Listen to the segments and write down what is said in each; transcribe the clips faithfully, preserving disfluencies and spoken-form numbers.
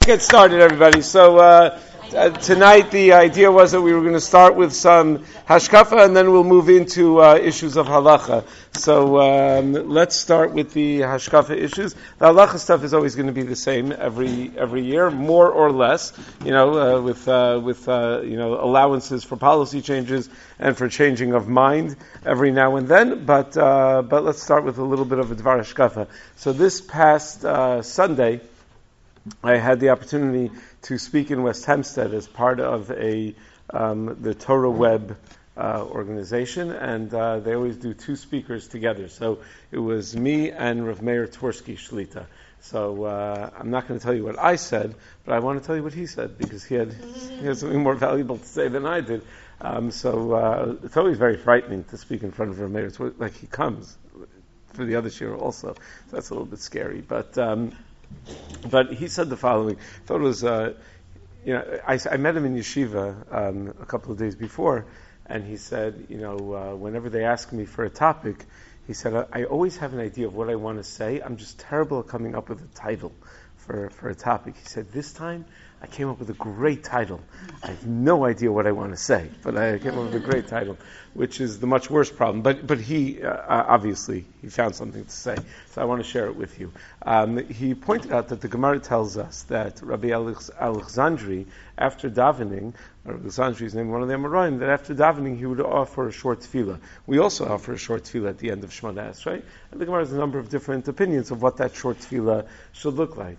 Get started, everybody. So uh, uh, tonight the idea was that we were going to start with some hashkafa and then we'll move into uh, issues of halacha. So um, let's start with the hashkafa issues. The halacha stuff is always going to be the same every every year, more or less. You know, uh, with uh, with uh, you know allowances for policy changes and for changing of mind every now and then. But uh, but let's start with a little bit of a dvar hashkafa. So this past uh, Sunday, I had the opportunity to speak in West Hempstead as part of a um, the Torah Web uh, organization, and uh, they always do two speakers together. So it was me and Rav Meir Tversky Shlita. So uh, I'm not going to tell you what I said, but I want to tell you what he said because he had he had something more valuable to say than I did. Um, so uh, it's always very frightening to speak in front of Rav Meir Tversky. Like he comes for the other shir also, so that's a little bit scary, but. Um, But he said the following. I thought it was, uh, you know, I, I met him in yeshiva um, a couple of days before, and he said, you know, uh, whenever they ask me for a topic, he said, I, I always have an idea of what I want to say. I'm just terrible at coming up with a title for, for a topic. He said, this time I came up with a great title. I have no idea what I want to say, but I came up with a great title, which is the much worse problem. But but he, uh, obviously, he found something to say, so I want to share it with you. Um, he pointed out that the Gemara tells us that Rabbi Alex- Alexandri, after davening, Alexandri is named one of the Amoraim, that after davening he would offer a short tefillah. We also offer a short tefillah at the end of Shemona Esrei, right? And the Gemara has a number of different opinions of what that short tefillah should look like.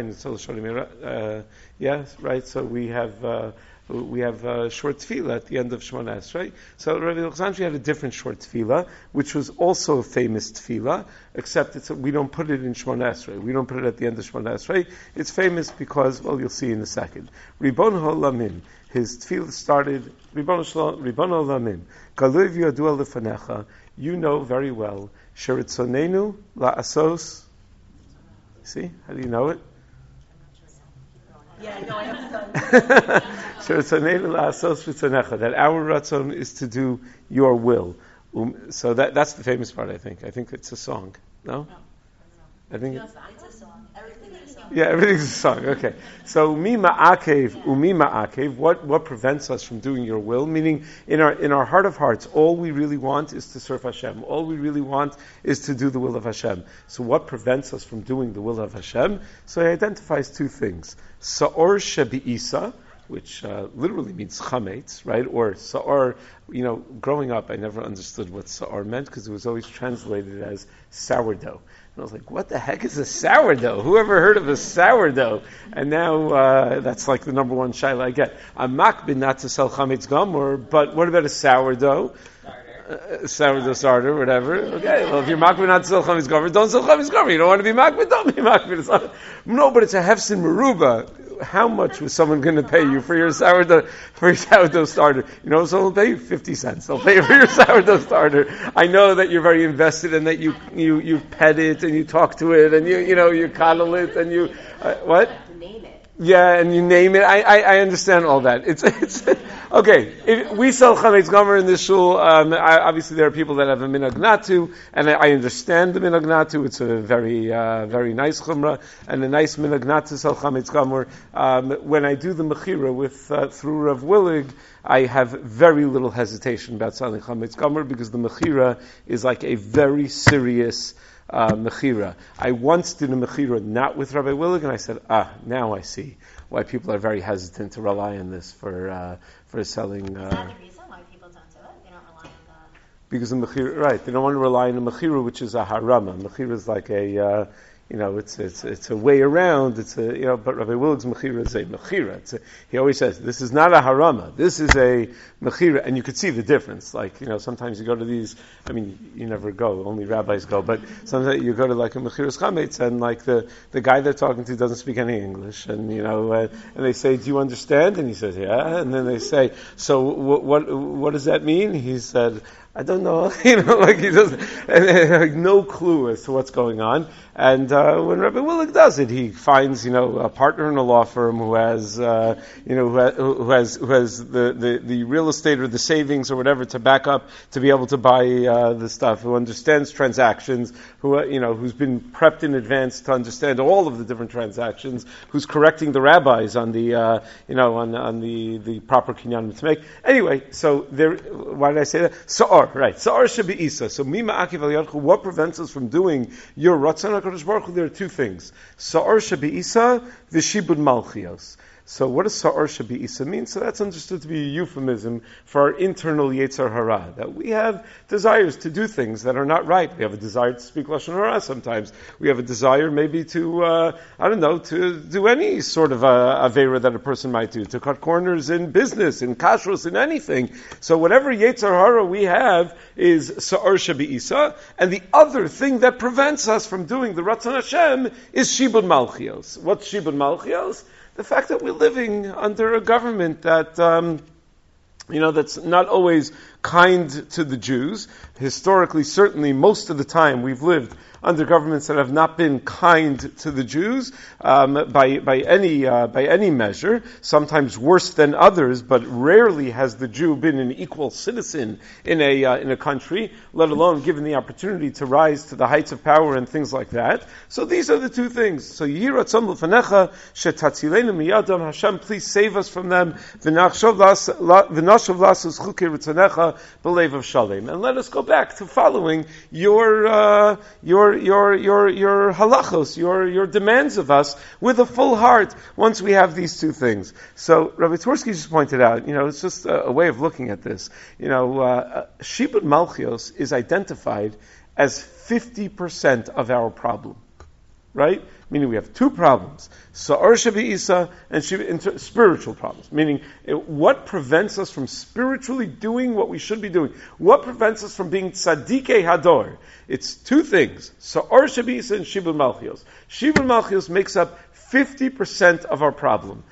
Uh, yes, right? So we have uh, we have a short tefillah at the end of Shemona Esrei, right? So Rabbi Alexandri had a different short tefillah, which was also a famous tefillah, except it's a, we don't put it in Shemona Esrei. We don't put it at the end of Shemona Esrei. It's famous because, well, you'll see in a second. Ribon Ha'olamim. His tefillah started, Ribon Ha'olamim. Galuv yadua lefanecha. You know very well. Sheritzonenu la'asos. See? How do you know it? Yeah, no, I have some. That our ratzon is to do your will. Um, so that that's the famous part, I think. I think it's a song. No? No, I think it's a song. Everything is a song. Yeah, everything's a song. Okay. So mi ma'akev, umi ma'akev, what what prevents us from doing your will? Meaning, in our in our heart of hearts, all we really want is to serve Hashem. All we really want is to do the will of Hashem. So what prevents us from doing the will of Hashem? So he identifies two things. Sa'or shebi'isa, which uh, literally means chametz, right? Or sa'or, you know, growing up, I never understood what sa'or meant because it was always translated as sourdough. And I was like, what the heck is a sourdough? Who ever heard of a sourdough? And now uh, that's like the number one shaila I get. I'm makbid not to sell chametz gamur, but what about a sourdough? Uh, sourdough starter, whatever. Okay, well, if you're makbid not to sell chametz gamur, don't sell chametz gamur. You don't want to be makbid, don't be makbid. No, but it's a hefsin meruba. How much was someone going to pay you for your sourdough for your sourdough starter? You know, so they'll pay you fifty cents. They'll pay you for your sourdough starter. I know that you're very invested and that you you you pet it and you talk to it and you you know you coddle it and you uh, what? Name it. Yeah, and you name it. I, I, I understand all that. It's it's okay. If we sell chametz gomer in this shul. Um, I, obviously, there are people that have a minhag not to, and I, I understand the minhag not to. It's a very uh, very nice chumrah and a nice minhag not to sell chametz gomer. Um, when I do the mechira with uh, through Rav Willig, I have very little hesitation about selling chametz gomer because the mechira is like a very serious Uh, mechira. I once did a mechira not with Rabbi Willig, and I said, ah, now I see why people are very hesitant to rely on this for uh, for selling. Uh, Is that the reason why people don't do it? They don't rely on the... Because the mechira, right? They don't want to rely on a mechira, which is a harama. Mechira is like a, uh, you know, it's it's it's a way around. It's a, you know, but Rabbi Willig's mechira is a mechira. It's a, he always says this is not a harama. This is a mechira, and you could see the difference. Like, you know, sometimes you go to these. I mean, you never go. Only rabbis go. But sometimes you go to like a mechiras chametz, and like the, the guy they're talking to doesn't speak any English, and you know, uh, and they say, "Do you understand?" And he says, "Yeah." And then they say, "So what what, what does that mean?" He said, I don't know, you know, like he doesn't, and, and, like no clue as to what's going on. And uh, when Rabbi Willig does it, he finds, you know, a partner in a law firm who has, uh, you know, who has, who has, who has the, the, the real estate or the savings or whatever to back up to be able to buy uh, the stuff, who understands transactions, who, uh, you know, who's been prepped in advance to understand all of the different transactions, who's correcting the rabbis on the, uh, you know, on, on the, the proper kinyan to make. Anyway, so there, why did I say that? So, right. Sa'ar shebi isa. So mima akiv al yadchu. What prevents us from doing your ratzon HaKadosh Baruch Hu? There are two things. Sa'ar shebi isa v'shibud malchios. So what does Sa'ar shebi isa mean? So that's understood to be a euphemism for our internal Yetzer Hara, that we have desires to do things that are not right. We have a desire to speak Lashon Hara sometimes. We have a desire maybe to, uh, I don't know, to do any sort of uh, Avera that a person might do, to cut corners in business, in kashrus, in anything. So whatever Yetzer Hara we have is Sa'ar shebi isa, and the other thing that prevents us from doing the Ratzon Hashem is Shibud Malchios. What's Shibud Malchios? The fact that we're living under a government that, um, you know, that's not always kind to the Jews. Historically, certainly, most of the time we've lived under governments that have not been kind to the Jews um, by by any uh, by any measure. Sometimes worse than others, but rarely has the Jew been an equal citizen in a uh, in a country, let alone given the opportunity to rise to the heights of power and things like that. So these are the two things. So Yiratzon l'fanecha shetatzilenu miyadam. Hashem, please save us from them. V'nachshav lasus chukei ritzanecha b'leiv of shalem. And let us go back to following your uh, your your your your halachos, your your demands of us with a full heart. Once we have these two things, so Rabbi Twersky just pointed out, you know, it's just a, a way of looking at this. You know, uh, Shibud Malchios is identified as fifty percent of our problem, right? Meaning we have two problems: Sa'ar shebi isa and Shib, spiritual problems. Meaning, it, what prevents us from spiritually doing what we should be doing? What prevents us from being tzadikei hador? It's two things: Sa'ar shebi isa and Shibud Malchios. Shibud Malchios makes up fifty percent of our problem.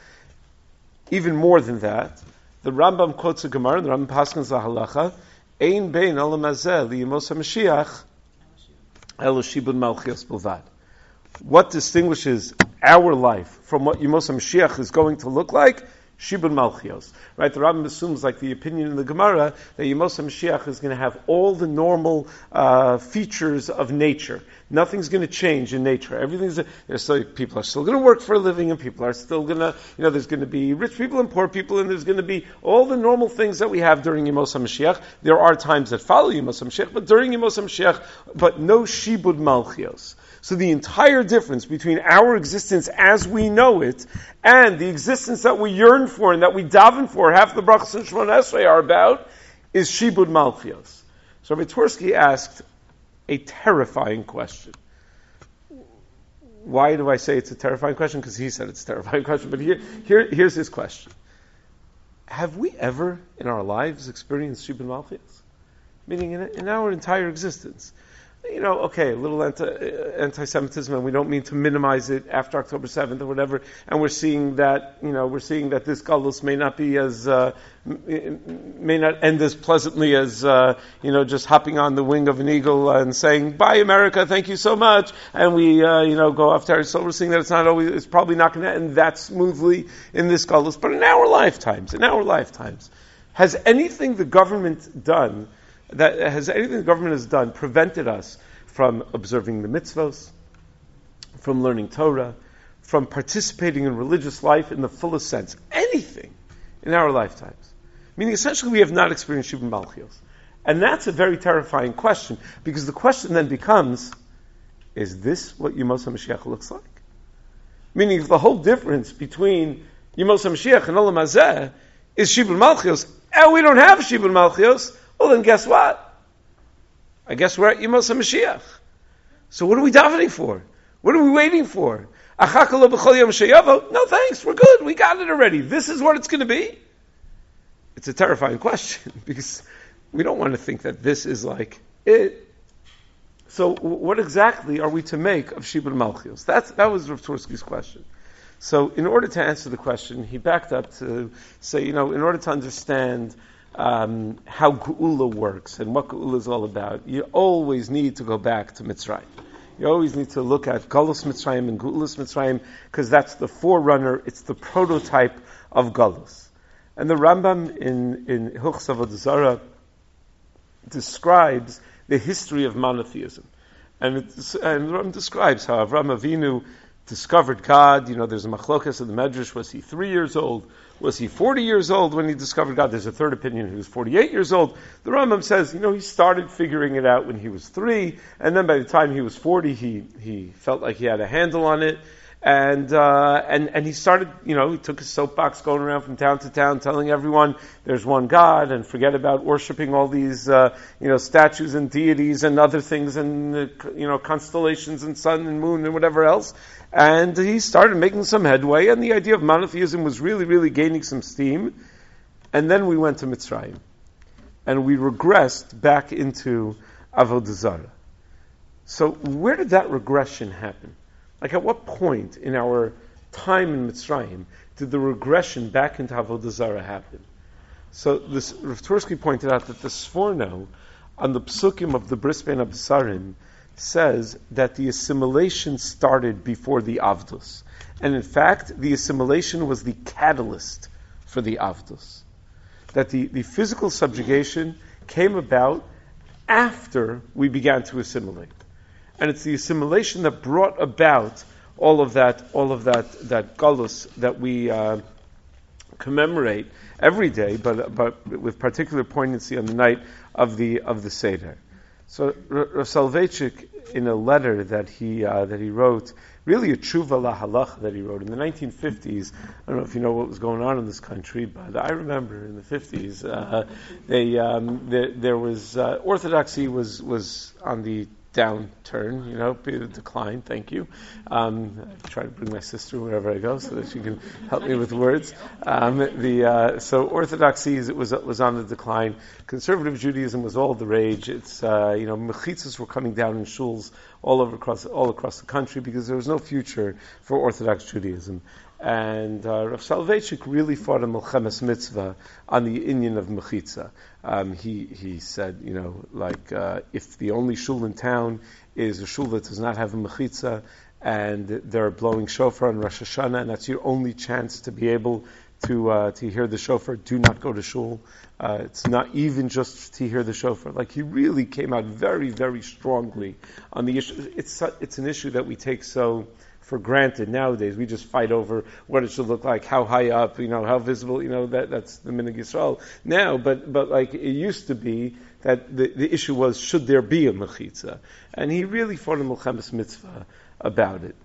Even more than that, the Rambam quotes a Gemara, the Rambam paskins lahalacha, ein bein olam hazeh liyemos haMashiach elo Shibud Malchios bilvad. What distinguishes our life from what Yemos HaMashiach is going to look like? Shibud Malchios. Right? The Rambam assumes, like the opinion in the Gemara, that Yemos HaMashiach is going to have all the normal uh, features of nature. Nothing's going to change in nature. Everything's, there's still, people are still going to work for a living, and people are still going to, you know, there's going to be rich people and poor people, and there's going to be all the normal things that we have during Yemos HaMashiach. There are times that follow Yemos HaMashiach, but during Yemos HaMashiach, but no Shibud Malchios. So the entire difference between our existence as we know it and the existence that we yearn for and that we daven for, half the brachos and Shemona Esrei are about, is Shibud Malchios. So Rabbi Twersky asked a terrifying question. Why do I say it's a terrifying question? Because he said it's a terrifying question. But here, here, here's his question. Have we ever in our lives experienced Shibud Malchios? Meaning in, in our entire existence. You know, okay, a little anti, anti-Semitism, and we don't mean to minimize it after October seventh or whatever, and we're seeing that, you know, we're seeing that this galus may not be as, uh, may not end as pleasantly as, uh, you know, just hopping on the wing of an eagle and saying, bye America, thank you so much, and we, uh, you know, go off to our soul. We're seeing that it's not always, it's probably not going to end that smoothly in this galus, but in our lifetimes, in our lifetimes, has anything the government done That has anything the government has done prevented us from observing the mitzvos, from learning Torah, from participating in religious life in the fullest sense? Anything in our lifetimes. Meaning, essentially, we have not experienced Shibud Malchios. And that's a very terrifying question, because the question then becomes, is this what Yemos HaMashiach looks like? Meaning, if the whole difference between Yemos HaMashiach and Olam Hazeh is Shibud Malchios, and we don't have Shibud Malchios, well, then guess what? I guess we're at Yemos HaMashiach. So what are we davening for? What are we waiting for? No thanks, we're good. We got it already. This is what it's going to be. It's a terrifying question, because we don't want to think that this is like it. So what exactly are we to make of Shibud Malchios? That's, that was Rav Twersky's question. So in order to answer the question, he backed up to say, you know, in order to understand um, how Geula works and what Geula is all about, you always need to go back to Mitzrayim. You always need to look at Galus Mitzrayim and Geulas Mitzrayim, because that's the forerunner, it's the prototype of Galus. And the Rambam in, in Hilchos Avodah Zarah describes the history of monotheism. And, it, and the Rambam describes how Avraham Avinu discovered God. You know, there's a machlokas in the Medrash. Was he three years old? Was he forty years old when he discovered God? There's a third opinion. He was forty-eight years old. The Rambam says, you know, he started figuring it out when he was three, and then by the time he was forty, he, he felt like he had a handle on it. And, uh, and, and he started, you know, he took his soapbox going around from town to town telling everyone there's one God and forget about worshiping all these, uh, you know, statues and deities and other things and, uh, you know, constellations and sun and moon and whatever else. And he started making some headway, and the idea of monotheism was really, really gaining some steam. And then we went to Mitzrayim. And we regressed back into Avodah Zarah. So where did that regression happen? Like, at what point in our time in Mitzrayim did the regression back into Avodah Zarah happen? So this Rav Tursky pointed out that the Sforno on the Psukim of the Bris Ben Absarim says that the assimilation started before the Avdus. And in fact, the assimilation was the catalyst for the Avdus. That the, the physical subjugation came about after we began to assimilate. And it's the assimilation that brought about all of that, all of that, that galus that we uh, commemorate every day, but but with particular poignancy on the night of the of the Seder. So Rav Soloveitchik, in a letter that he uh, that he wrote, really a tshuva lahalach that he wrote in the nineteen fifties. I don't know if you know what was going on in this country, but I remember in the fifties, uh, they um, there, there was uh, orthodoxy was was on the downturn, you know, decline, thank you. Um, I try to bring my sister wherever I go so that she can help me with words. Um, the uh, so orthodoxy it was was on the decline. Conservative Judaism was all the rage. It's uh, you know, mechitzas were coming down in shuls all over across all across the country because there was no future for Orthodox Judaism. And uh, Rav Soloveitchik really fought a Milchemes Mitzvah on the inyan of Mechitza. Um, he he said, you know, like uh, if the only shul in town is a shul that does not have a Mechitza, and they're blowing shofar on Rosh Hashanah, and that's your only chance to be able to uh, to hear the shofar, do not go to shul. Uh, it's not even just to hear the shofar. Like, he really came out very, very strongly on the issue. It's it's an issue that we take so for granted nowadays. We just fight over what it should look like, how high up, you know, how visible, you know, that that's the Minhag Yisrael now. But but like it used to be that the, the issue was, should there be a mechitza? And he really fought a Milchemes Mitzvah about it.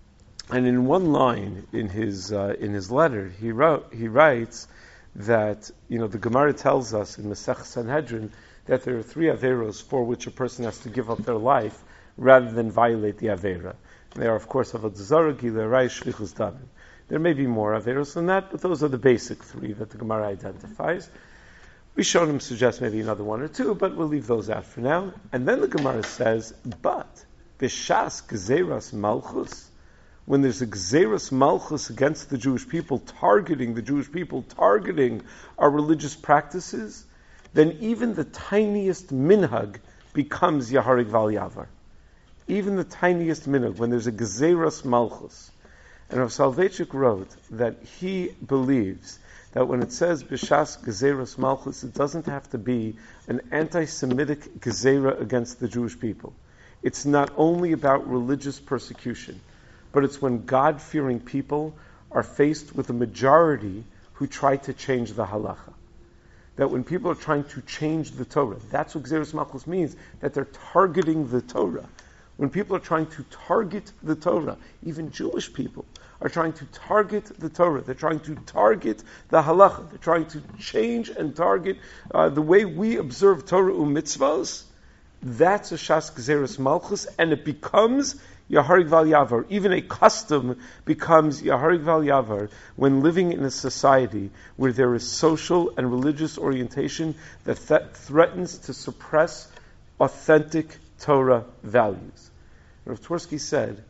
And in one line in his uh, in his letter, he wrote he writes that, you know, the Gemara tells us in Masech Sanhedrin that there are three averos for which a person has to give up their life rather than violate the avera. They are, of course, Avodah Zarah, Gilui Arayos, Shlichus Damim. There may be more averos than that, but those are the basic three that the Gemara identifies. Rishonim suggest maybe another one or two, but we'll leave those out for now. And then the Gemara says, but b'shas gzeras malchus, when there's a gzeras malchus against the Jewish people, targeting the Jewish people, targeting our religious practices, then even the tiniest minhag becomes Yaharig Val Yavar. Even the tiniest minhag, when there's a gzeras malchus. And Rav Soloveitchik wrote that he believes that when it says b'shas gzeras malchus, it doesn't have to be an anti-Semitic gezerah against the Jewish people. It's not only about religious persecution, but it's when God-fearing people are faced with a majority who try to change the halacha. That when people are trying to change the Torah, that's what gzeras malchus means, that they're targeting the Torah. When people are trying to target the Torah, even Jewish people are trying to target the Torah. They're trying to target the halacha. They're trying to change and target uh, the way we observe Torah u'mitzvos. That's a shas gzeras malchus, and it becomes Yaharig Val Yavar. Even a custom becomes Yaharig Val Yavar when living in a society where there is social and religious orientation that th- threatens to suppress authentic Torah values. Rav Twersky said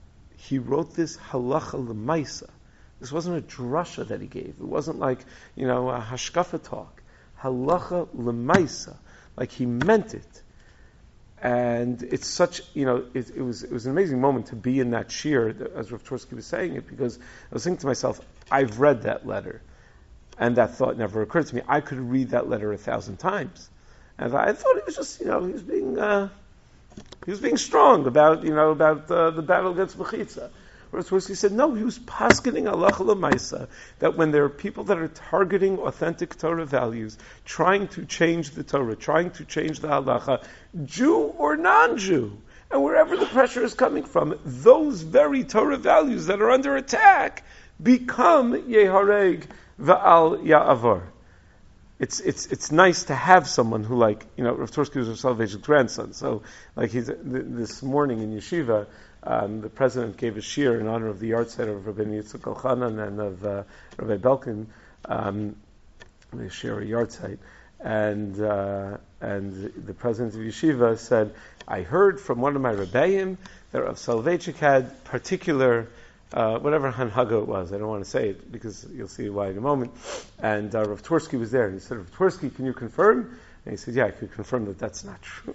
he wrote this halacha l'maisa. This wasn't a drasha that he gave. It wasn't like, you know, a hashkafa talk. halacha lemaisa, like he meant it. And it's such, you know, it, it was it was an amazing moment to be in that shiur, as Rav Twersky was saying it, because I was thinking to myself, I've read that letter, and that thought never occurred to me. I could read that letter a thousand times, and I thought he was just, you know, he was being uh, he was being strong about, you know, about uh, the battle against Mechitza. Rav Twersky said, no, he was paskening halacha l'maisa, that when there are people that are targeting authentic Torah values, trying to change the Torah, trying to change the halacha, Jew or non-Jew, and wherever the pressure is coming from, those very Torah values that are under attack become yehareg va'al ya'avar. It's it's it's nice to have someone who, like, you know, Rav Twersky was Rav Soloveitchik's grandson, so like he's this morning in yeshiva. Um, the president gave a shiur in honor of the yahrzeit of Rabbi Yitzchak Elchanan and of uh, Rabbi Belkin, um, the shiur yahrzeit, and uh, and the president of yeshiva said, I heard from one of my rebbeim that Rav Soloveitchik had particular, uh, whatever hanhaga it was, I don't want to say it because you'll see why in a moment, and uh, Rav Twersky was there, and he said, Rav Twersky, can you confirm? And he said, yeah, I could confirm that that's not true.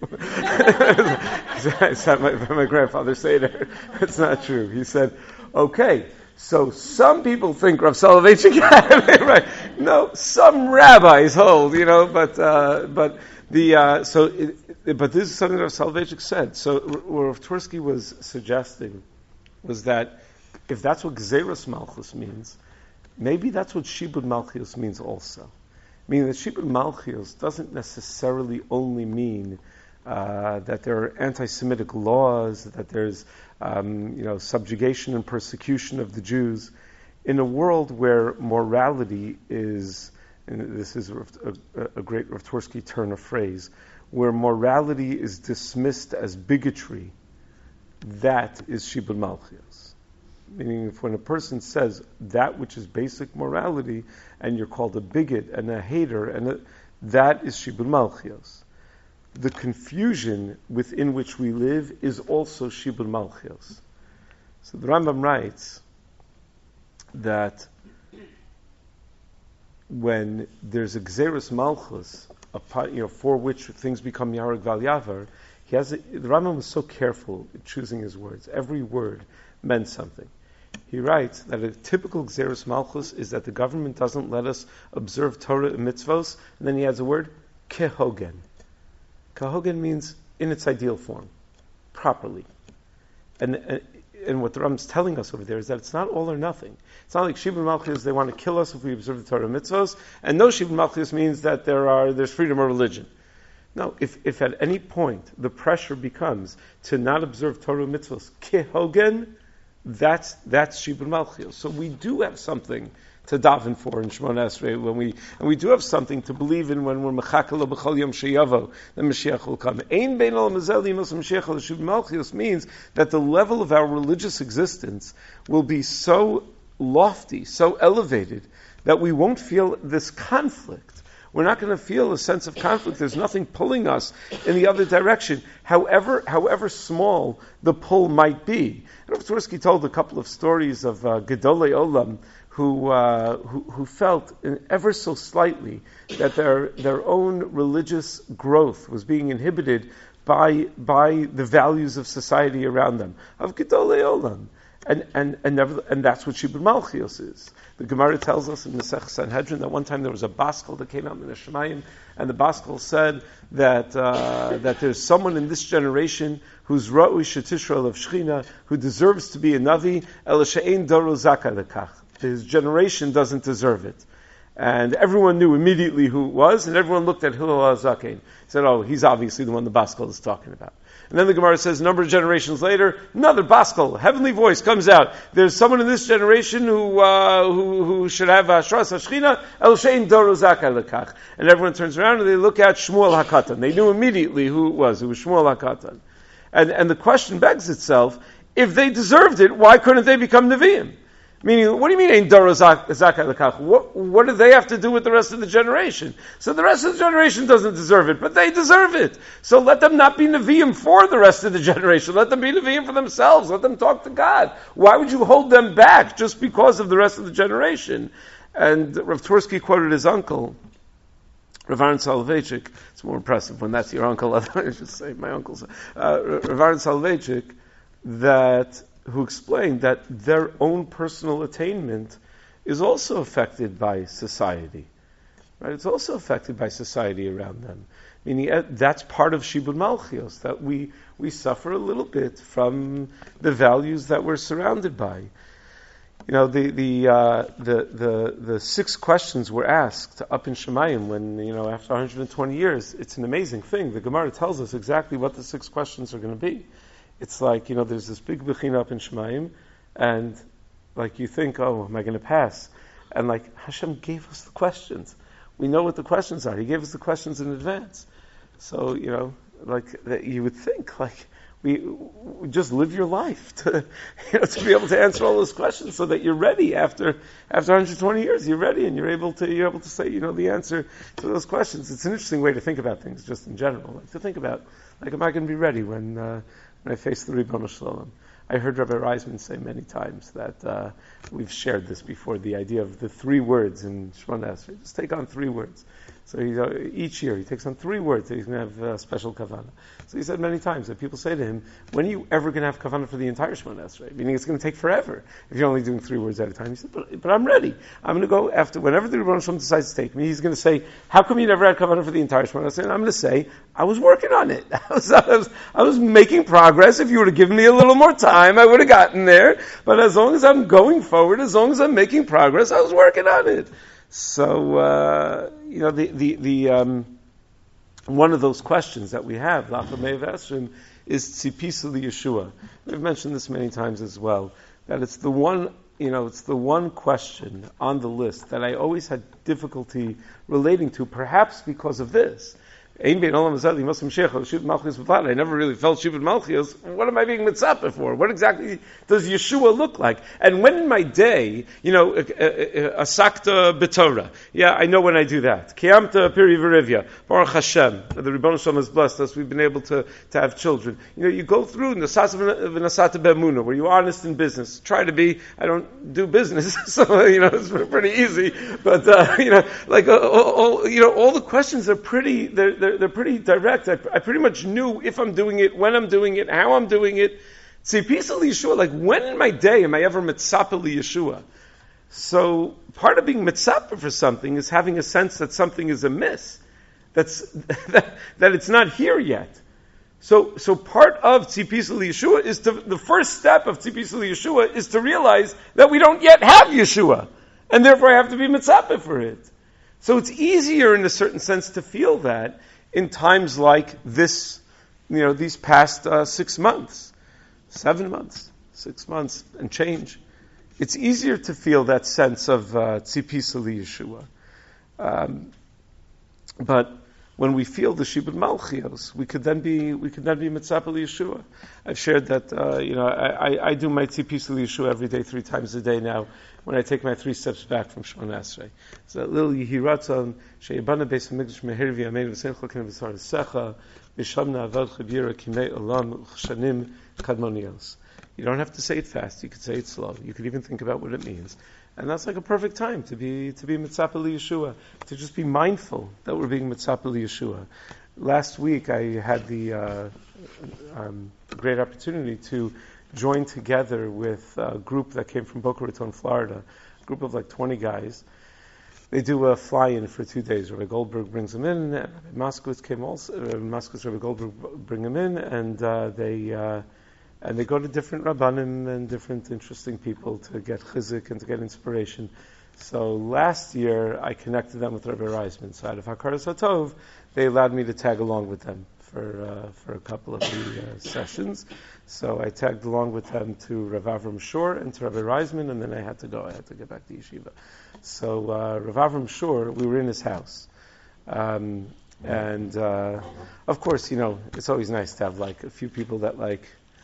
I said, my, my grandfather said it. That's not true. He said, okay, so some people think Rav Soloveitchik had it, right? No, some rabbis hold, you know, but, uh, but the, uh, so, it, it, but this is something that Rav Soloveitchik said. So what Rav Twersky was suggesting was that if that's what Gzeros Malchus means, maybe that's what Shibud Malchus means also. Meaning that Shibud Malchus doesn't necessarily only mean uh, that there are anti-Semitic laws, that there's um, you know subjugation and persecution of the Jews. In a world where morality is, and this is a, a, a great Rav Twersky turn of phrase, where morality is dismissed as bigotry, that is Shibud Malchus. Meaning, if when a person says that which is basic morality, and you're called a bigot and a hater, and a, that is Shibud Malchios. The confusion within which we live is also Shibud Malchios. So the Rambam writes that when there's a Gzeros Malchus, upon, you know, for which things become Yareg Val Yavar, he has a, the Rambam was so careful in choosing his words. Every word meant something. He writes that a typical Gzeros Malchus is that the government doesn't let us observe Torah and mitzvos, and then he adds a word, kehogen. Kehogen means in its ideal form, properly. And, and and what the Rambam's telling us over there is that it's not all or nothing. It's not like Shibud Malchus, they want to kill us if we observe the Torah and mitzvos, and no Shibud Malchus means that there are there's freedom of religion. No, if, if at any point the pressure becomes to not observe Torah and mitzvos, kehogen, That's that's Shibud Malchus. So we do have something to daven for in Shemona Esrei when we and we do have something to believe in when we're mechakal b'chol yom sheyavo, the Mashiach will come. Ein bein olam hazeh li'imos Mashiach al Shibud Malchus means that the level of our religious existence will be so lofty, so elevated that we won't feel this conflict. We're not going to feel a sense of conflict. There's nothing pulling us in the other direction, however however small the pull might be. Rav Twersky told a couple of stories of uh, Gedolei Olam who, uh, who who felt ever so slightly that their their own religious growth was being inhibited by by the values of society around them, of Gedolei Olam. And and and, never, and that's what Shibud Malchios is. The Gemara tells us in the Masechah Sanhedrin that one time there was a Baskel that came out in the Shemayim, and the Baskel said that uh, that there's someone in this generation who's Ra'ui Shetishra'el of Shechina, who deserves to be a Navi, El She'ein Doro Zaka Lekach. His generation doesn't deserve it. And everyone knew immediately who it was, and everyone looked at Hillel HaZaken. Said, oh, he's obviously the one the Baskel is talking about. And then the Gemara says, a number of generations later, another Baskel, heavenly voice comes out. There's someone in this generation who uh, who, who should have Ashras HaShechina, El Shein Doro Zaka Lekach. And everyone turns around and they look at Shmuel HaKatan. They knew immediately who it was. It was Shmuel HaKatan. And, and the question begs itself, if they deserved it, why couldn't they become Nevi'im? Meaning, what do you mean, Ein Doro Zaka Lekach? What, what do they have to do with the rest of the generation? So the rest of the generation doesn't deserve it, but they deserve it. So let them not be Nevi'im for the rest of the generation. Let them be Nevi'im for themselves. Let them talk to God. Why would you hold them back just because of the rest of the generation? And Rav Twersky quoted his uncle, Rav Aaron Soloveitchik, it's more impressive when that's your uncle, I should say, my uncle's, uh, Rav Aaron Soloveitchik, that, who explained that their own personal attainment is also affected by society. Right? It's also affected by society around them. Meaning that's part of Shibud Malchios, that we, we suffer a little bit from the values that we're surrounded by. You know, the the, uh, the the the six questions were asked up in Shemayim when, you know, after one hundred twenty years. It's an amazing thing. The Gemara tells us exactly what the six questions are going to be. It's like, you know, there's this big bechina up in Shemayim, and like you think, oh, am I going to pass? And like Hashem gave us the questions. We know what the questions are. He gave us the questions in advance. So, you know, like that you would think, like, we, we just live your life to, you know, to be able to answer all those questions, so that you're ready after after one hundred twenty years. You're ready, and you're able to you're able to say, you know, the answer to those questions. It's an interesting way to think about things, just in general. Like to think about, like, am I going to be ready when uh, when I face the Ribono Shalom? I heard Rabbi Reisman say many times that uh, we've shared this before, the idea of the three words in Shemona Esrei. Just take on three words. So he, uh, each year he takes on three words that he's going to have uh, special kavanah. So he said many times that people say to him, when are you ever going to have kavanah for the entire Shemona Esrei? Meaning it's going to take forever if you're only doing three words at a time. He said, but, but I'm ready. I'm going to go after, whenever the Rebbeinu Shalom decides to take me, he's going to say, how come you never had kavanah for the entire Shemona Esrei? And I'm going to say, I was working on it. I was, I was, I was making progress. If you would have given me a little more time, I would have gotten there. But as long as I'm going forward, as long as I'm making progress, I was working on it. So, uh, you know, the, the, the, um, one of those questions that we have, Lachamei V'Esrim, is Tzipisa Yeshua. We've mentioned this many times as well, that it's the one, you know, it's the one question on the list that I always had difficulty relating to, perhaps because of this. I never really felt Shibud Malchios. What am I being mitzapeh for? What exactly does Yeshua look like? And when in my day, you know, asakta b'Torah, yeah, I know when I do that. Kiyamta piri v'rivya, Baruch Hashem. The Rebbeinu Shalom has blessed us. We've been able to, to have children. You know, you go through Nasata v'Nasata be'emunah, where you're honest in business. Try to be. I don't do business, so you know it's pretty easy. But uh, you know, like uh, all, all, you know, all the questions are pretty. They're, they're They're, they're pretty direct. I, I pretty much knew if I'm doing it, when I'm doing it, how I'm doing it. Tzipisa Yeshua, like when in my day am I ever mitzapeh Yeshua? So part of being mitzapeh for something is having a sense that something is amiss, that's that, that it's not here yet. So so part of Tzipisa Yeshua is to, the first step of Tzipisa Yeshua is to realize that we don't yet have Yeshua, and therefore I have to be mitzapeh for it. So it's easier in a certain sense to feel that in times like this, you know, these past uh, six months, seven months, six months and change. It's easier to feel that sense of tzipisa Yeshua. Um, but when we feel the Shibud Malchios, we could then be we could then be mitzapeh Yeshua. I've shared that uh, you know I, I, I do my tzipisa Yeshua every day, three times a day now. When I take my three steps back from Shemona Esrei, so little Yehiratzon Sheyabana Beis Hamikdash Meher V'Yamein V'Simcha K'nei V'Sar Secha V'Shamna Avad Chabira Kimei Olam Chashanim Kadmonios. You don't have to say it fast. You could say it slow. You could even think about what it means, and that's like a perfect time to be to be mitzapeh Yeshua, to just be mindful that we're being mitzapeh Yeshua. Last week I had the uh, um, great opportunity to join together with a group that came from Boca Raton, Florida, a group of like twenty guys. They do a fly-in for two days. Rabbi Goldberg brings them in. Rabbi Moskowitz came also. Rabbi Moskowitz, Rabbi Goldberg bring them in, and uh, they uh, and they go to different rabbanim and different interesting people to get chizuk and to get inspiration. So last year I connected them with Rabbi Reisman. So out of Hakaras Hatov, they allowed me to tag along with them for uh, for a couple of the uh, sessions. So I tagged along with them to Rav Avram Shor and to Rabbi Reisman, and then I had to go. I had to get back to yeshiva. So uh, Rav Avram Shor, we were in his house, um, and uh, of course, you know, it's always nice to have like a few people that like,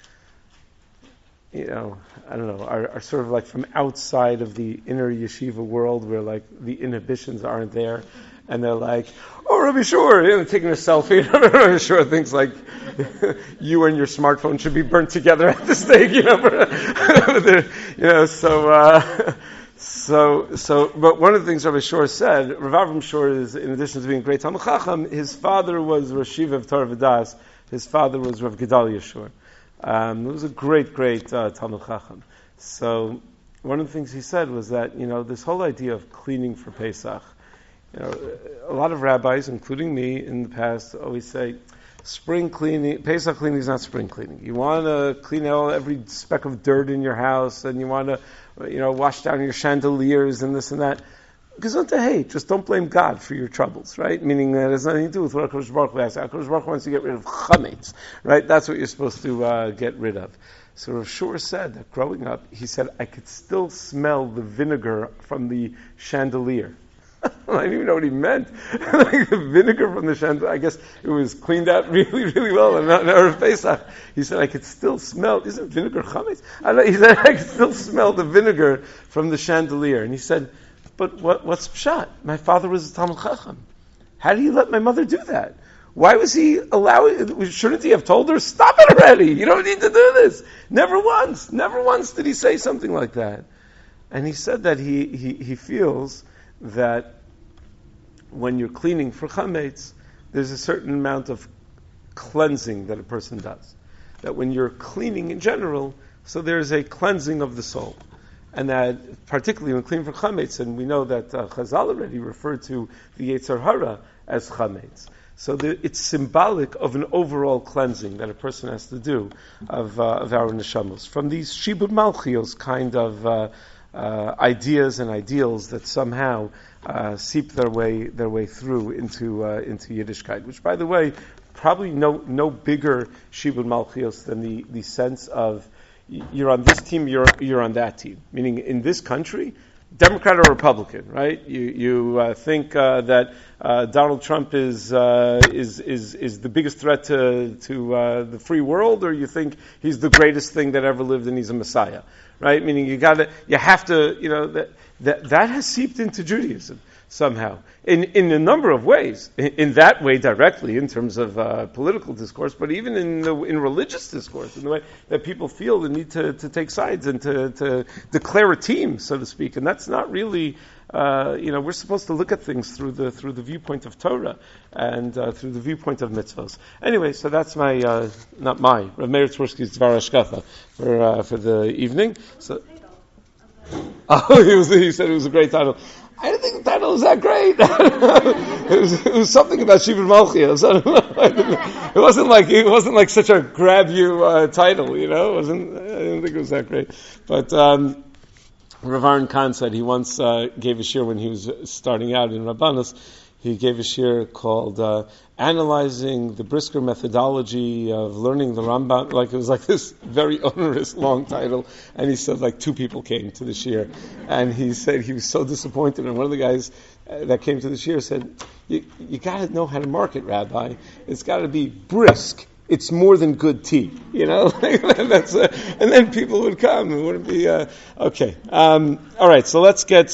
you know, I don't know, are, are sort of like from outside of the inner yeshiva world, where like the inhibitions aren't there. And they're like, oh, Rabbi Shor, you know, taking a selfie. Rabbi Shor thinks like you and your smartphone should be burnt together at the stake, you know. you know, so uh, So, so, but one of the things Rabbi Shor said, Rav Avram Shor is, in addition to being a great Talmid Chacham, his father was Rosh Yeshiva of Torah V'das. His father was Rav Gedalia Shor. Um, he was a great, great uh, Talmid Chacham. So, one of the things he said was that, you know, this whole idea of cleaning for Pesach, you know, a lot of rabbis, including me in the past, always say, spring cleaning, Pesach cleaning is not spring cleaning. You want to clean out every speck of dirt in your house, and you want to, you know, wash down your chandeliers and this and that. Gesundheit, hey, just don't blame God for your troubles, right? Meaning that it has nothing to do with what HaKadosh Baruch Hu has. HaKadosh Baruch Hu wants to get rid of chametz, right? That's what you're supposed to uh, get rid of. So Rav Shur said that growing up, he said, I could still smell the vinegar from the chandelier. I didn't even know what he meant. Like the vinegar from the chandelier, I guess it was cleaned out really, really well and not in Erev Pesach. He said, I could still smell, isn't vinegar chametz? I know, he said, I could still smell the vinegar from the chandelier. And he said, but what, what's pshat? My father was a Talmid Chacham. How did he let my mother do that? Why was he allowing, shouldn't he have told her, stop it already, you don't need to do this. Never once, never once did he say something like that. And he said that he, he, he feels that when you're cleaning for chametz, there's a certain amount of cleansing that a person does. That when you're cleaning in general, so there's a cleansing of the soul. And that particularly when cleaning for chametz, and we know that uh, Chazal already referred to the Yetzer Hara as chametz. So the, it's symbolic of an overall cleansing that a person has to do of, uh, of our neshamos. From these Shibud Malchios kind of uh, uh, ideas and ideals that somehow uh, seep their way their way through into uh, into Yiddishkeit, which, by the way, probably no no bigger Shibud Malchios than the, the sense of you're on this team, you're you're on that team. Meaning, in this country, Democrat or Republican, right? You you uh, think uh, that uh, Donald Trump is uh, is is is the biggest threat to to uh, the free world, or you think he's the greatest thing that ever lived and he's a Messiah, right? Meaning, you got to you have to you know that that that has seeped into Judaism somehow in in a number of ways. In, in that way, directly in terms of uh, political discourse, but even in the, in religious discourse, in the way that people feel the need to, to take sides and to, to declare a team, so to speak. And that's not really, uh, you know, we're supposed to look at things through the through the viewpoint of Torah and uh, through the viewpoint of mitzvahs. Anyway, so that's my uh, not my Rav Meir Twersky's Dvar Hashkafa for uh, for the evening. So, oh, he was he said it was a great title. I didn't think the title was that great. it, was, it was something about Shibud Malchios. I don't know. It wasn't like it wasn't like such a grab you uh, title, you know. It wasn't. I didn't think it was that great. But um, Rav Aaron Kahn said he once uh, gave a shir when he was starting out in Rabbanos. He gave a shir called uh, Analyzing the Brisker Methodology of Learning the Rambam. Like, it was like this very onerous, long title. And he said, like, two people came to the shir. And he said he was so disappointed. And one of the guys uh, that came to the shir said, you, you got to know how to market, Rabbi. It's got to be brisk. It's more than good tea, you know. That's uh, and then people would come. It wouldn't be uh, okay. Um, all right, so let's get